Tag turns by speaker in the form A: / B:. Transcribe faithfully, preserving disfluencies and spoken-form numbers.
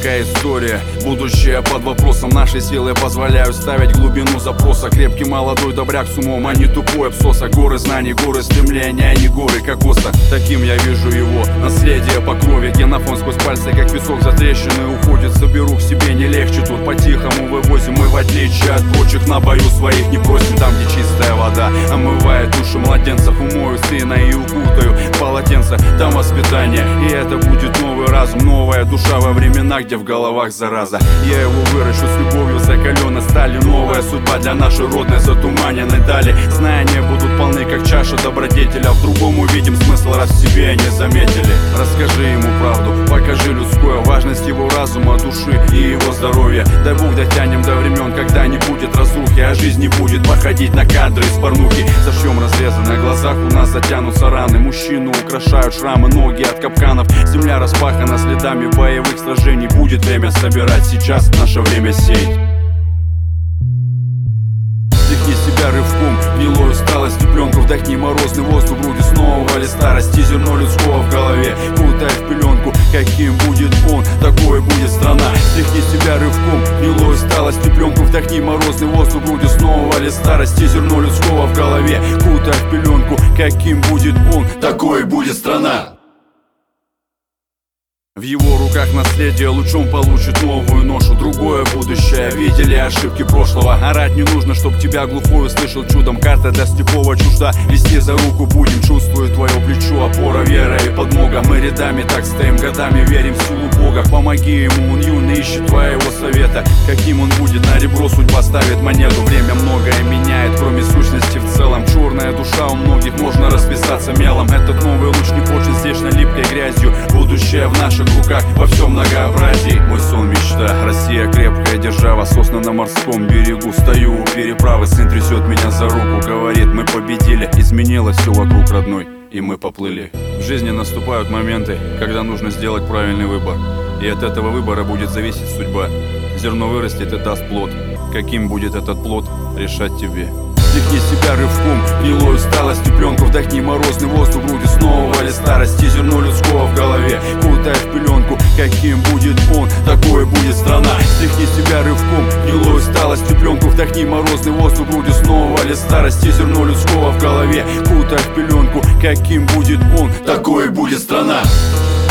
A: такая история. Будущее под вопросом, наши силы позволяют ставить глубину запроса. Крепкий молодой добряк с умом, а не тупой обсоса. Горы знаний, горы стремления, а не горы кокоса. Таким я вижу его, наследие по крови. Генофон сквозь пальцы, как песок за трещины уходит. Заберу к себе, не легче тут, по-тихому вывозим. Мы в отличие от прочих на бою своих не просим. Там, где чистая вода омывает души младенцев, умою сына и укутаю полотенце. Там воспитание, и это будет новый разум. Новая душа во времена, где в головах зараза. Я его выращу с любовью, закаленной стали. Новая судьба для нашей родной, затуманенной дали. Знания будут полны, как чаша добродетеля. В другом увидим смысл, раз в себе не заметили. Расскажи ему правду, покажи людское, важность его разума, души и его здоровья. Дай Бог дотянем до времен, когда не будет разрухи, а жизнь не будет походить на кадры из порнухи. Зашьем разрезы, на глазах у нас затянутся раны. Мужчину украшают шрамы, ноги от капканов. Земля распахана следами боевых сражений. Будет время собирать, сейчас наше время сеять. Вдохни себя рывком, гнилой усталостью пленку. Вдохни морозный воздух, груди снова ли старости. Зерно людского в голове, кутай в пеленку. Каким будет он, такой будет страна. Вдохни себя рывком, гнилой усталостью пленку. Вдохни морозный воздух, груди снова ли старости. Зерно людского в голове, кутай в пеленку. Каким будет он, такой будет страна. В его руках наследие лучом получит новую ношу. Другое будущее, видели ошибки прошлого. Орать не нужно, чтоб тебя глухой услышал чудом. Карта для слепого чужда, вести за руку будем. Чувствую твое плечо, опора, вера и подмога. Мы рядами так стоим, годами верим в силу Бога. Помоги ему, он юный, ищет твоего совета. Каким он будет, на ребро судьба ставит монету. Время многое меняет, кроме сущности в целом. Черная душа у многих, можно расписаться мелом. Этот новый луч не почен здешней липкой грязью. Будущее в наших руках, во всем многообразии. Мой сон, мечта, Россия крепкая держава. Сосна на морском берегу, стою у переправы. Сын трясет меня за руку, говорит, мы победили. Изменилось все вокруг, родной, и мы поплыли. В жизни наступают моменты, когда нужно сделать правильный выбор. И от этого выбора будет зависеть судьба. Зерно вырастет и даст плод. Каким будет этот плод, решать тебе. Вдохни себя рывком, гнилой усталостью пленку. Вдохни морозный воздух, груди снова ли старости. Зерно людского в голове, кутай в пеленку. Каким будет он, такой будет страна. Вдохни себя рывком, гнилой усталостью пленку. Вдохни морозный воздух, груди снова ли старости. Зерно людского в голове, кутай в пеленку. Каким будет он, такой будет страна.